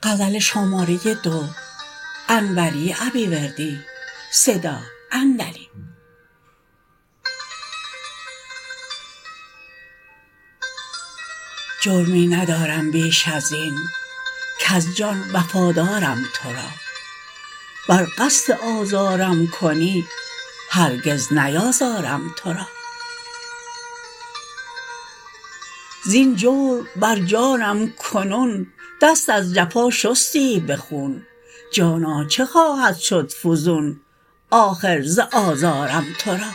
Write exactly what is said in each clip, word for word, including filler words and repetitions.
غزل شماره دو انوری ابیوردی صدا اندلی. جرمی ندارم بیش از این کز جان وفادارم تو را، ور قصد آزارم کنی هرگز نیازارم تو را. زین جور بر جانم کنون دست از جفا شستی به خون، جانا چه خواهد شد فزون آخر ز آزارم تو را.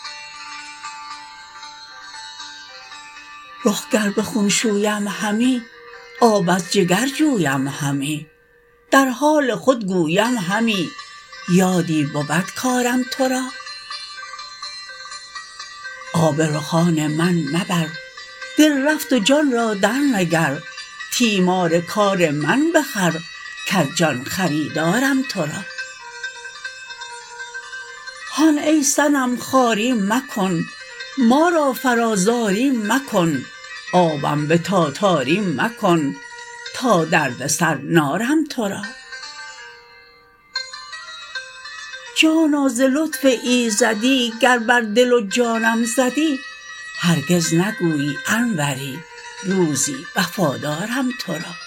رخ گر به خون شویم همی آب از جگر جویم همی، در حال خود گویم همی یادی بود کارم تو را. آب رخان من مبر دل رفت و جان را درنگر، تیمار کار من بخر کز جان خریدارم تو را. هان ای صنم خواری مکن ما را فرا زاری مکن، آبم به تاتاری مکن تا دردسر نارم تو را. جانا ز لطف ایزدی گر بر دل و جانم زدی، هرگز نگویی انوری روزی وفادارم تو را.